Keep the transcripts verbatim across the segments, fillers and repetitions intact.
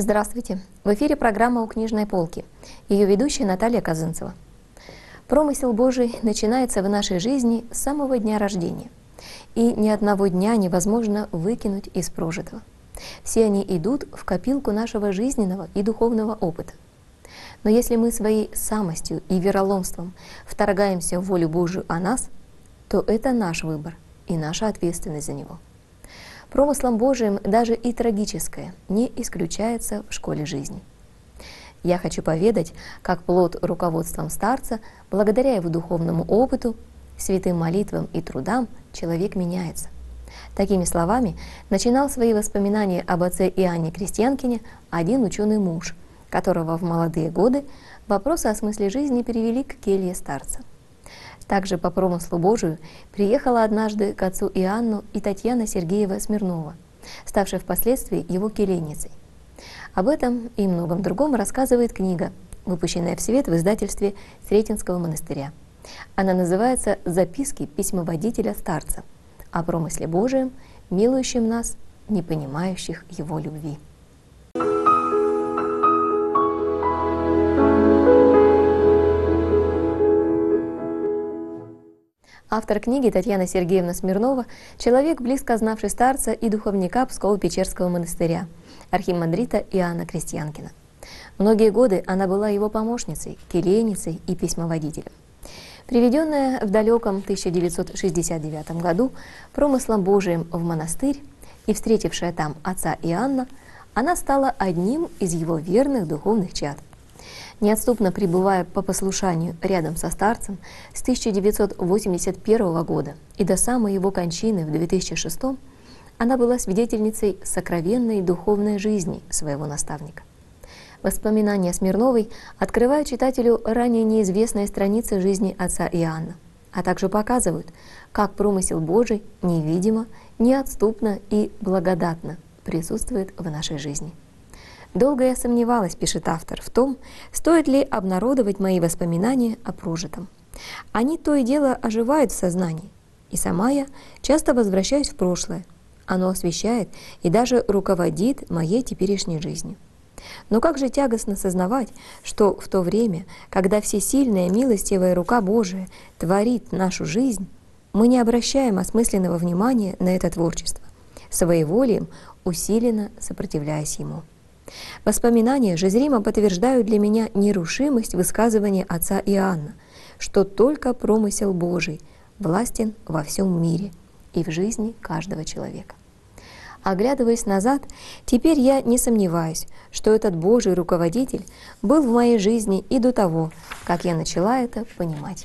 Здравствуйте! В эфире программа «У книжной полки». Ее ведущая Наталья Казынцева. Промысел Божий начинается в нашей жизни с самого дня рождения. И ни одного дня невозможно выкинуть из прожитого. Все они идут в копилку нашего жизненного и духовного опыта. Но если мы своей самостью и вероломством вторгаемся в волю Божию о нас, то это наш выбор и наша ответственность за него. Промыслом Божиим даже и трагическое не исключается в школе жизни. Я хочу поведать, как плод руководством старца, благодаря его духовному опыту, святым молитвам и трудам, человек меняется. Такими словами начинал свои воспоминания об отце Иоанне Крестьянкине один ученый муж, которого в молодые годы вопросы о смысле жизни перевели к келье старца. Также по промыслу Божию приехала однажды к отцу Иоанну и Татьяна Сергеева Смирнова, ставшая впоследствии его келейницей. Об этом и многом другом рассказывает книга, выпущенная в свет в издательстве Сретенского монастыря. Она называется «Записки письмоводителя старца» о промысле Божием, милующем нас, не понимающих его любви. Автор книги Татьяна Сергеевна Смирнова – человек, близко знавший старца и духовника Псково-Печерского монастыря, архимандрита Иоанна Крестьянкина. Многие годы она была его помощницей, келейницей и письмоводителем. Приведенная в далеком тысяча девятьсот шестьдесят девятом году промыслом Божиим в монастырь и встретившая там отца Иоанна, она стала одним из его верных духовных чад. Неотступно пребывая по послушанию рядом со старцем с тысяча девятьсот восемьдесят первого года и до самой его кончины в две тысячи шестом, она была свидетельницей сокровенной духовной жизни своего наставника. Воспоминания Смирновой открывают читателю ранее неизвестные страницы жизни отца Иоанна, а также показывают, как промысел Божий невидимо, неотступно и благодатно присутствует в нашей жизни. «Долго я сомневалась, — пишет автор, — в том, стоит ли обнародовать мои воспоминания о прожитом. Они то и дело оживают в сознании, и сама я часто возвращаюсь в прошлое. Оно освещает и даже руководит моей теперешней жизнью. Но как же тягостно сознавать, что в то время, когда всесильная милостивая рука Божия творит нашу жизнь, мы не обращаем осмысленного внимания на это творчество, своеволием усиленно сопротивляясь ему». Воспоминания же зримо подтверждают для меня нерушимость высказывания отца Иоанна, что только промысел Божий властен во всем мире и в жизни каждого человека. Оглядываясь назад, теперь я не сомневаюсь, что этот Божий руководитель был в моей жизни и до того, как я начала это понимать.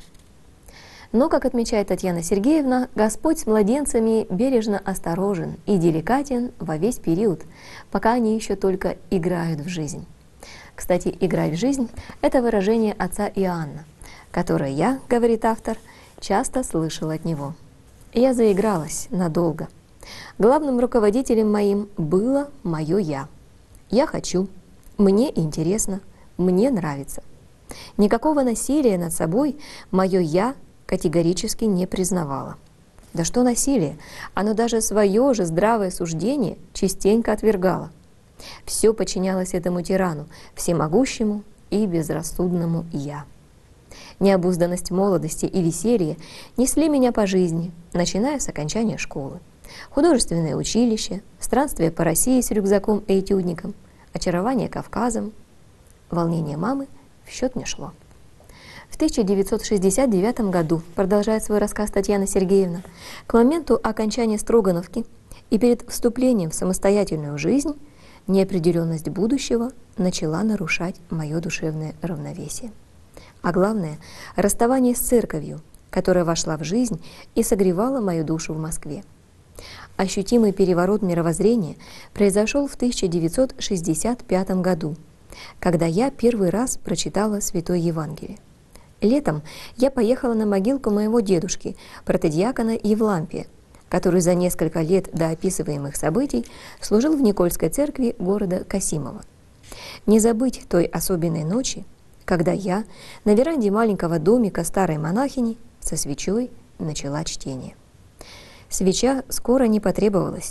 Но, как отмечает Татьяна Сергеевна, Господь с младенцами бережно осторожен и деликатен во весь период, пока они еще только играют в жизнь. Кстати, «играть в жизнь» — это выражение отца Иоанна, которое я, говорит автор, часто слышала от него. Я заигралась надолго. Главным руководителем моим было мое «я». Я хочу, мне интересно, мне нравится. Никакого насилия над собой мое «я» категорически не признавала. Да что насилие, оно даже свое же здравое суждение частенько отвергало. Все подчинялось этому тирану, всемогущему и безрассудному «я». Необузданность молодости и веселье несли меня по жизни, начиная с окончания школы. Художественное училище, странствие по России с рюкзаком и этюдником, очарование Кавказом, волнение мамы в счет не шло. В тысяча девятьсот шестьдесят девятом году, продолжает свой рассказ Татьяна Сергеевна, к моменту окончания Строгановки и перед вступлением в самостоятельную жизнь, неопределенность будущего начала нарушать мое душевное равновесие. А главное, расставание с церковью, которая вошла в жизнь и согревала мою душу в Москве. Ощутимый переворот мировоззрения произошел в тысяча девятьсот шестьдесят пятом году, когда я первый раз прочитала Святое Евангелие. Летом я поехала на могилку моего дедушки, протодиакона Евлампия, который за несколько лет до описываемых событий служил в Никольской церкви города Касимова. Не забыть той особенной ночи, когда я на веранде маленького домика старой монахини со свечой начала чтение. Свеча скоро не потребовалась.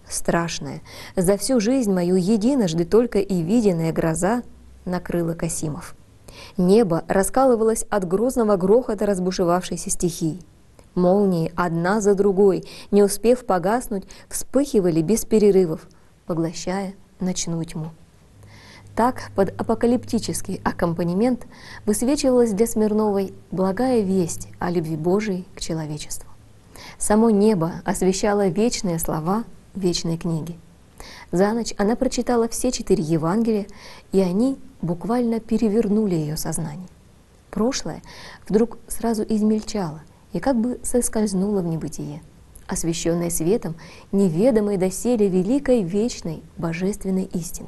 Страшная, за всю жизнь мою единожды только и виденная гроза накрыла Касимов. Небо раскалывалось от грозного грохота разбушевавшейся стихии. Молнии одна за другой, не успев погаснуть, вспыхивали без перерывов, поглощая ночную тьму. Так, под апокалиптический аккомпанемент высвечивалась для Смирновой благая весть о любви Божией к человечеству. Само небо освещало вечные слова вечной книги. За ночь она прочитала все четыре Евангелия, и они буквально перевернули ее сознание. Прошлое вдруг сразу измельчало и как бы соскользнуло в небытие, освещенное светом неведомой доселе великой вечной божественной истины.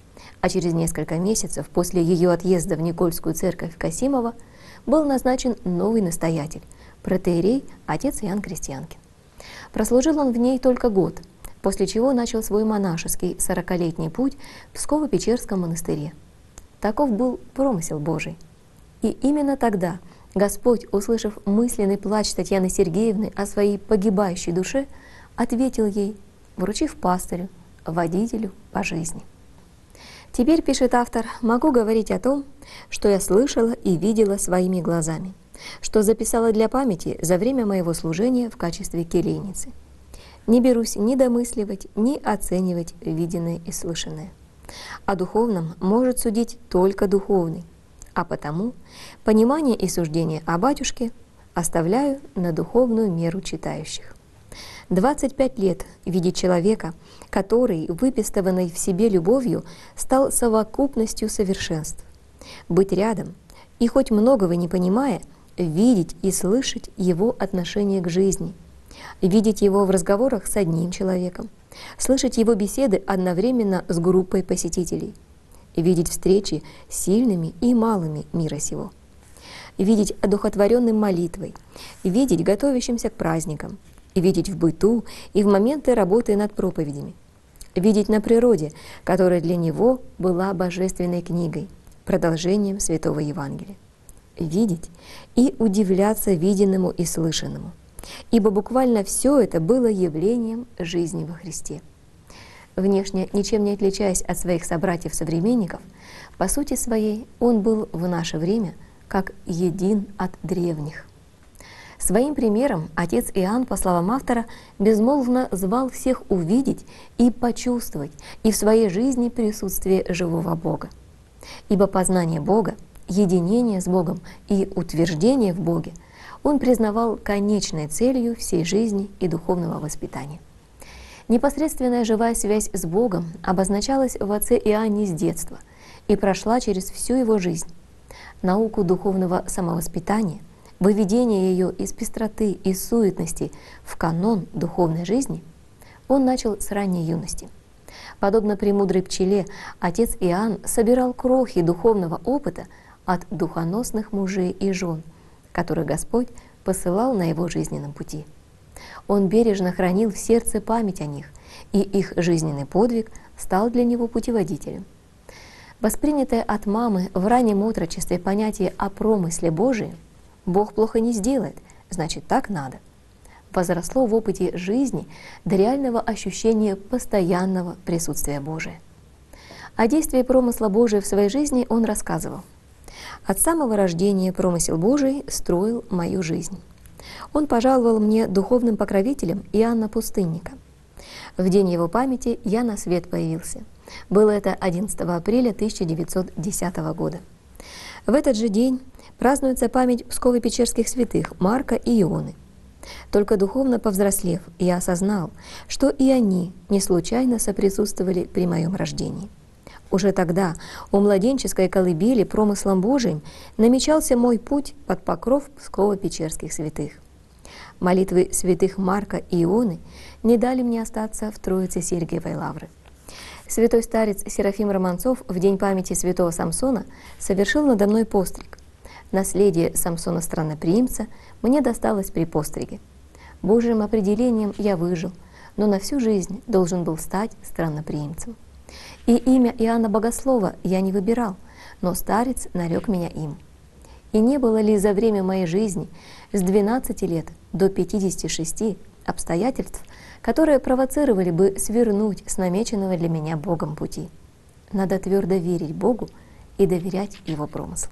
А через несколько месяцев после ее отъезда в Никольскую церковь Касимова был назначен новый настоятель, протоиерей отец Иоанн Крестьянкин. Прослужил он в ней только год, после чего начал свой монашеский сорокалетний путь в Псково-Печерском монастыре. Таков был промысел Божий. И именно тогда Господь, услышав мысленный плач Татьяны Сергеевны о своей погибающей душе, ответил ей, вручив пастырю, водителю по жизни. Теперь, пишет автор, могу говорить о том, что я слышала и видела своими глазами, что записала для памяти за время моего служения в качестве келейницы. Не берусь ни домысливать, ни оценивать виденное и слышанное. О духовном может судить только духовный, а потому понимание и суждение о батюшке оставляю на духовную меру читающих. двадцать пять лет видеть человека, который, выпистованный в себе любовью, стал совокупностью совершенств. Быть рядом и, хоть многого не понимая, видеть и слышать его отношение к жизни, видеть его в разговорах с одним человеком, слышать его беседы одновременно с группой посетителей, видеть встречи с сильными и малыми мира сего, видеть одухотворенным молитвой, видеть готовящимся к праздникам, видеть в быту и в моменты работы над проповедями, видеть на природе, которая для него была божественной книгой, продолжением Святого Евангелия, видеть и удивляться виденному и слышанному, ибо буквально все это было явлением жизни во Христе. Внешне ничем не отличаясь от своих собратьев-современников, по сути своей он был в наше время как един от древних. Своим примером отец Иоанн, по словам автора, безмолвно звал всех увидеть и почувствовать и в своей жизни присутствие живого Бога. Ибо познание Бога, единение с Богом и утверждение в Боге он признавал конечной целью всей жизни и духовного воспитания. Непосредственная живая связь с Богом обозначалась в отце Иоанне с детства и прошла через всю его жизнь. Науку духовного самовоспитания, выведение ее из пестроты и суетности в канон духовной жизни он начал с ранней юности. Подобно премудрой пчеле, отец Иоанн собирал крохи духовного опыта от духоносных мужей и жен, которых Господь посылал на его жизненном пути. Он бережно хранил в сердце память о них, и их жизненный подвиг стал для него путеводителем. Воспринятое от мамы в раннем отрочестве понятие о промысле Божием «Бог плохо не сделает, значит, так надо» возросло в опыте жизни до реального ощущения постоянного присутствия Божия. О действии промысла Божия в своей жизни он рассказывал. «От самого рождения промысел Божий строил мою жизнь. Он пожаловал мне духовным покровителем Иоанна Пустынника. В день его памяти я на свет появился. Было это одиннадцатого апреля тысяча девятьсот десятого года. В этот же день празднуется память псково-печерских святых Марка и Ионы. Только духовно повзрослев, я осознал, что и они не случайно соприсутствовали при моем рождении. Уже тогда у младенческой колыбели промыслом Божиим намечался мой путь под покров псково-печерских святых. Молитвы святых Марка и Ионы не дали мне остаться в Троице Сергиевой лавры. Святой старец Серафим Романцов в день памяти святого Самсона совершил надо мной постриг. Наследие Самсона Странноприимца мне досталось при постриге. Божьим определением я выжил, но на всю жизнь должен был стать странноприимцем. И имя Иоанна Богослова я не выбирал, но старец нарек меня им. И не было ли за время моей жизни с двенадцати лет до пятидесяти шести обстоятельств, которые провоцировали бы свернуть с намеченного для меня Богом пути. Надо твердо верить Богу и доверять Его промыслу.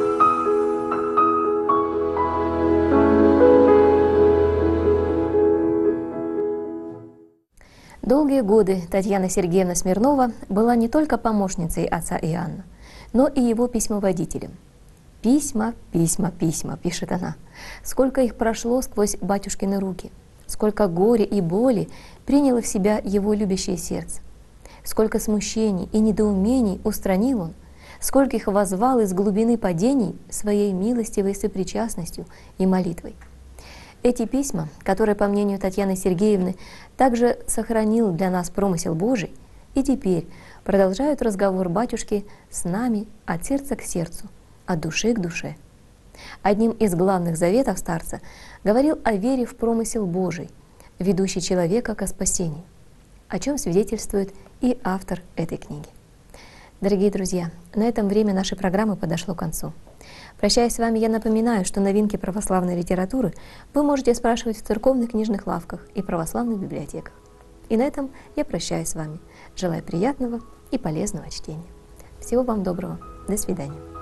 Долгие годы Татьяна Сергеевна Смирнова была не только помощницей отца Иоанна, но и его письмоводителем. «Письма, письма, письма», — пишет она. «Сколько их прошло сквозь батюшкины руки, сколько горя и боли приняло в себя его любящее сердце, сколько смущений и недоумений устранил он, сколько их воззвал из глубины падений своей милостивой сопричастностью и молитвой». Эти письма, которые, по мнению Татьяны Сергеевны, также сохранил для нас промысел Божий, и теперь продолжают разговор батюшки с нами от сердца к сердцу, от души к душе. Одним из главных заветов старца говорил о вере в промысел Божий, ведущий человека ко спасению, о чем свидетельствует и автор этой книги. Дорогие друзья, на этом время нашей программы подошло к концу. Прощаясь с вами, я напоминаю, что новинки православной литературы вы можете спрашивать в церковных книжных лавках и православных библиотеках. И на этом я прощаюсь с вами. Желаю приятного и полезного чтения. Всего вам доброго. До свидания.